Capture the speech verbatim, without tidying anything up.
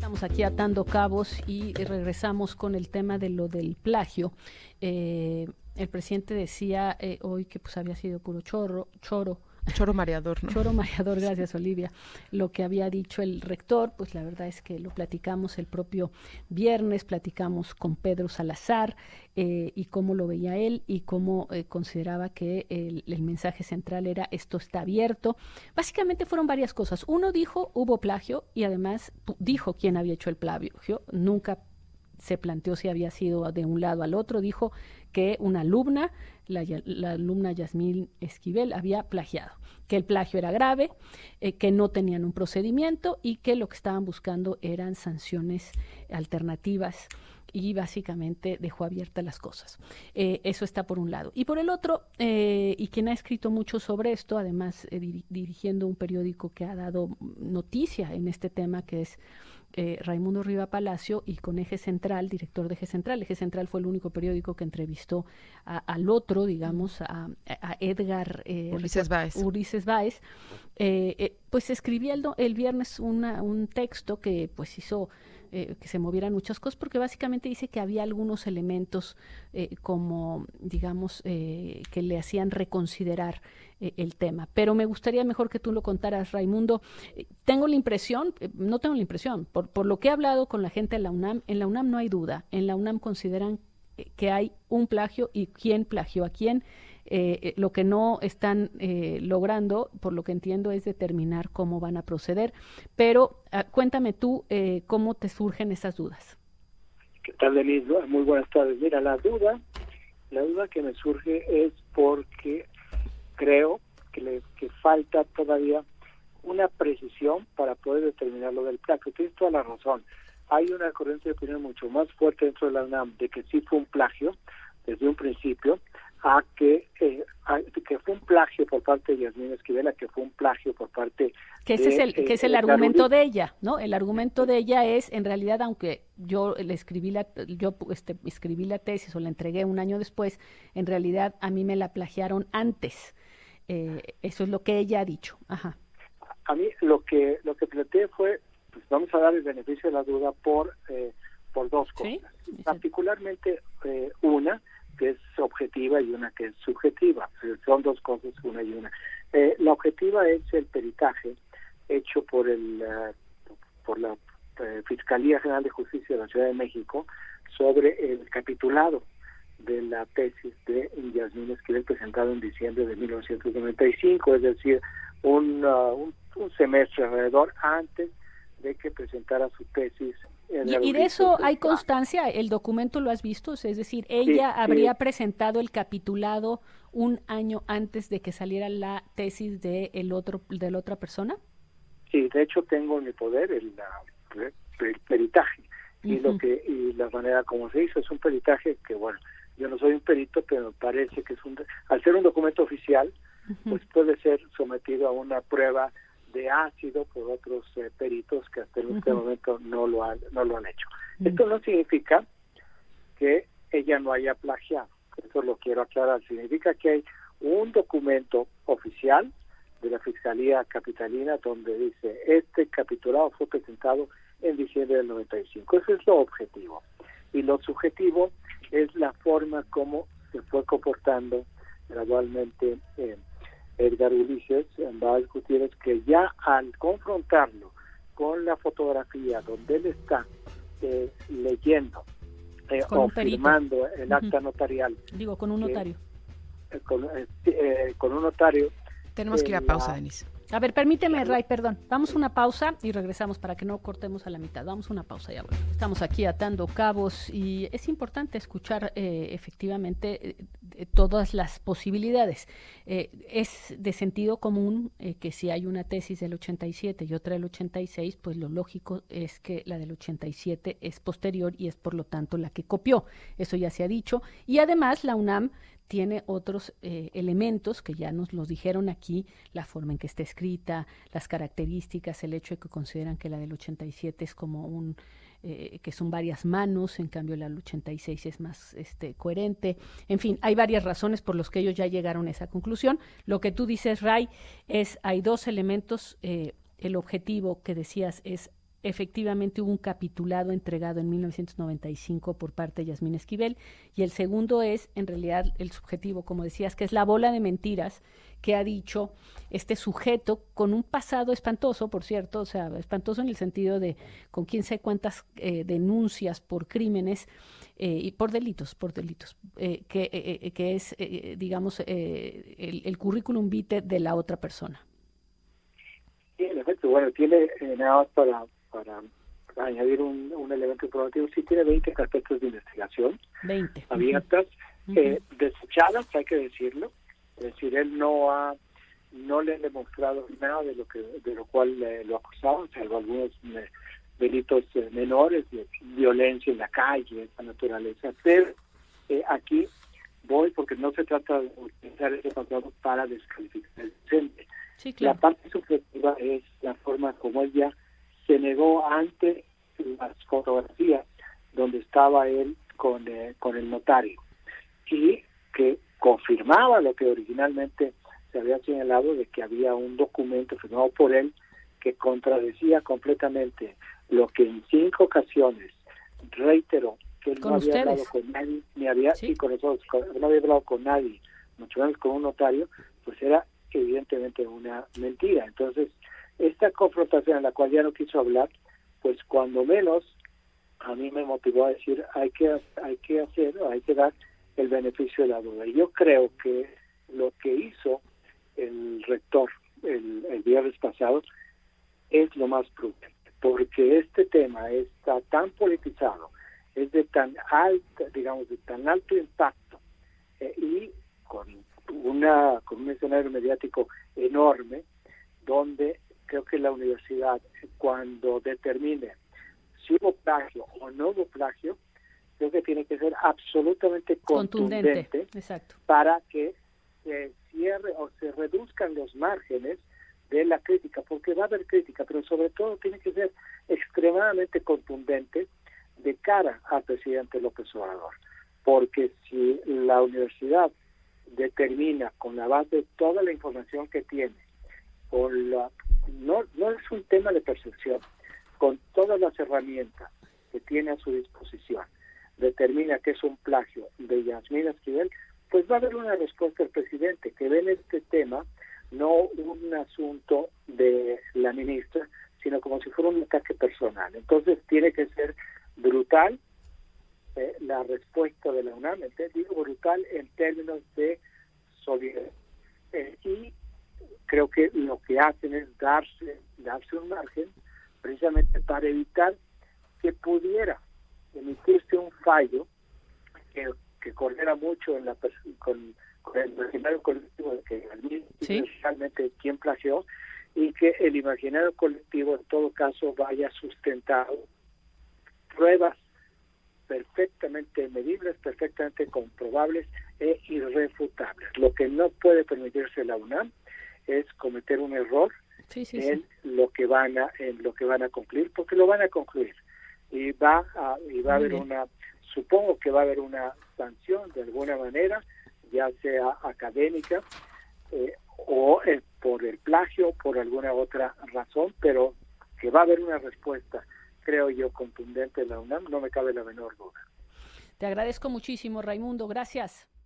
Estamos aquí atando cabos y regresamos con el tema de lo del plagio. Eh, el presidente decía eh, hoy que pues había sido puro chorro, choro. Choro mareador, ¿no? Choro mareador, gracias Olivia. Lo que había dicho el rector, pues la verdad es que lo platicamos el propio viernes, platicamos con Pedro Salazar eh, y cómo lo veía él y cómo eh, consideraba que el, el mensaje central era esto está abierto. Básicamente fueron varias cosas. Uno dijo hubo plagio y además dijo quién había hecho el plagio. Nunca se planteó si había sido de un lado al otro, dijo que una alumna, la, la alumna Yasmín Esquivel, había plagiado, que el plagio era grave, eh, que no tenían un procedimiento y que lo que estaban buscando eran sanciones alternativas y básicamente dejó abiertas las cosas. Eh, eso está por un lado. Y por el otro, eh, y quien ha escrito mucho sobre esto, además eh, dir- dirigiendo un periódico que ha dado noticia en este tema, que es Eh, Raimundo Riva Palacio, y con Eje Central, director de Eje Central. Eje Central fue el único periódico que entrevistó a, al otro, digamos, a, a Edgar eh, Ulises Báez. Ulises Báez. Eh, eh, pues escribí el, el viernes una, un texto que pues hizo eh, que se movieran muchas cosas, porque básicamente dice que había algunos elementos eh, como, digamos, eh, que le hacían reconsiderar eh, el tema. Pero me gustaría mejor que tú lo contaras, Raimundo. Eh, tengo la impresión, eh, no tengo la impresión, por, por lo que he hablado con la gente de la UNAM, en la UNAM no hay duda. En la UNAM consideran eh, que hay un plagio y quién plagió a quién. Eh, lo que no están eh, logrando, por lo que entiendo, es determinar cómo van a proceder. Pero ah, cuéntame tú eh, cómo te surgen esas dudas. ¿Qué tal, Denise? Muy buenas tardes. Mira, la duda, la duda que me surge es porque creo que le que falta todavía una precisión para poder determinar lo del plagio. Tienes toda la razón. Hay una corriente de opinión mucho más fuerte dentro de la UNAM de que sí fue un plagio desde un principio, a que eh, a, que fue un plagio por parte de Yasmín Esquivel, a que fue un plagio por parte que ese de, es el que es el eh, argumento Ulises. de ella, ¿no? El argumento de ella es, en realidad, aunque yo le escribí la yo este, escribí la tesis o la entregué un año después, en realidad a mí me la plagiaron antes. Eh, eso es lo que ella ha dicho. Ajá. A mí lo que lo que planteé fue, pues vamos a dar el beneficio de la duda por eh, por dos cosas. ¿Sí? Particularmente eh, una que es objetiva y una que es subjetiva. Son dos cosas, una y una. Eh, la objetiva es el peritaje hecho por el uh, por la uh, Fiscalía General de Justicia de la Ciudad de México sobre el capitulado de la tesis de Yasmín Esquivel presentado en diciembre de mil novecientos noventa y cinco, es decir, un, uh, un, un semestre alrededor antes de que presentara su tesis. En Y, y de eso hay constancia, el documento lo has visto, es decir, ella sí, habría sí. presentado el capitulado un año antes de que saliera la tesis de el otro de la otra persona. Sí, de hecho tengo en mi poder el, el, el peritaje y uh-huh. lo que y la manera como se hizo es un peritaje que, bueno, yo no soy un perito, pero me parece que es un al ser un documento oficial, uh-huh. pues puede ser sometido a una prueba de ácido por otros eh, peritos que hasta en este uh-huh. momento no lo han no lo han hecho. Uh-huh. Esto no significa que ella no haya plagiado, eso lo quiero aclarar. Significa que hay un documento oficial de la Fiscalía Capitalina donde dice este capitulado fue presentado en diciembre del noventa y cinco. Eso es lo objetivo. Y lo subjetivo es la forma como se fue comportando gradualmente eh, Edgar Ulises Báez Gutiérrez, que ya al confrontarlo con la fotografía donde él está eh, leyendo eh, o firmando el acta uh-huh. notarial. Digo, con un notario. Eh, con, eh, eh, con un notario. Tenemos que ir a pausa, la... Denise. A ver, permíteme, Ray, perdón. Vamos a una pausa y regresamos para que no cortemos a la mitad. Vamos a una pausa ya. Bueno, estamos aquí atando cabos y es importante escuchar eh, efectivamente eh, todas las posibilidades. Eh, es de sentido común eh, que si hay una tesis del ochenta y siete y otra del ochenta y seis, pues lo lógico es que la del ochenta y siete es posterior y es por lo tanto la que copió. Eso ya se ha dicho. Y además la UNAM tiene otros eh, elementos que ya nos los dijeron aquí, la forma en que está escrita, las características, el hecho de que consideran que la del ochenta y siete es como un, eh, que son varias manos, en cambio la del ochenta y seis es más este, coherente. En fin, hay varias razones por las que ellos ya llegaron a esa conclusión. Lo que tú dices, Ray, es hay dos elementos, eh, el objetivo que decías es efectivamente hubo un capitulado entregado en mil novecientos noventa y cinco por parte de Yasmín Esquivel, y el segundo es, en realidad, el subjetivo, como decías, que es la bola de mentiras que ha dicho este sujeto con un pasado espantoso, por cierto, o sea, espantoso en el sentido de con quién sabe cuántas eh, denuncias por crímenes eh, y por delitos, por delitos, eh, que, eh, que es, eh, digamos, eh, el, el currículum vitae de la otra persona. Sí, en efecto, bueno, tiene eh, nada más para, para añadir un, un elemento informativo, sí tiene veinte carpetas de investigación veinte abiertas, uh-huh. eh, desechadas, hay que decirlo. Es decir, él no ha, no le ha demostrado nada de lo que de lo cual eh, lo acusaban, salvo algunos eh, delitos eh, menores, de violencia en la calle, esa naturaleza. Pero eh, aquí voy porque no se trata de utilizar ese pasado para descalificar el docente. Sí, claro. La parte subjetiva es la forma como ella se negó ante las fotografías donde estaba él con, eh, con el notario y que confirmaba lo que originalmente se había señalado de que había un documento firmado por él que contradecía completamente lo que en cinco ocasiones reiteró que él ¿Con no había ustedes? hablado con nadie, ni había, ¿Sí? sí, con nosotros, con, no había hablado con nadie, mucho menos con un notario, pues era evidentemente una mentira. Entonces, esta confrontación en la cual ya no quiso hablar, pues cuando menos a mí me motivó a decir hay que hay que hacer, hay que dar el beneficio de la duda. Y yo creo que lo que hizo el rector el, el viernes pasado es lo más prudente, porque este tema está tan politizado, es de tan alta, digamos, de tan alto impacto eh, y con una con un escenario mediático enorme, donde creo que la universidad, cuando determine si hubo plagio o no hubo plagio, creo que tiene que ser absolutamente contundente, contundente. Exacto. Para que se cierre o se reduzcan los márgenes de la crítica, porque va a haber crítica, pero sobre todo tiene que ser extremadamente contundente de cara al presidente López Obrador, porque si la universidad determina con la base de toda la información que tiene, con la, no, no es un tema de percepción, con todas las herramientas que tiene a su disposición, determina que es un plagio de Yasmín Esquivel, pues va a haber una respuesta del presidente que ve en este tema no un asunto de la ministra, sino como si fuera un ataque personal. Entonces tiene que ser brutal eh, la respuesta de la UNAM, entonces, digo brutal en términos de solidaridad. Eh, y creo que lo que hacen es darse, darse un margen precisamente para evitar que pudiera emitirse un fallo que, que corriera mucho en la con, con el imaginario colectivo de que al mismo ¿Sí? realmente quién plagió, y que el imaginario colectivo en todo caso vaya sustentado pruebas perfectamente medibles, perfectamente comprobables e irrefutables. Lo que no puede permitirse la UNAM es cometer un error sí, sí, en sí. lo que van a en lo que van a concluir, porque lo van a concluir y va a y va a haber una, supongo que va a haber una sanción de alguna manera, ya sea académica eh, o eh, por el plagio, por alguna otra razón, pero que va a haber una respuesta, creo yo, contundente de la UNAM, no me cabe la menor duda. Te agradezco muchísimo, Raimundo, gracias.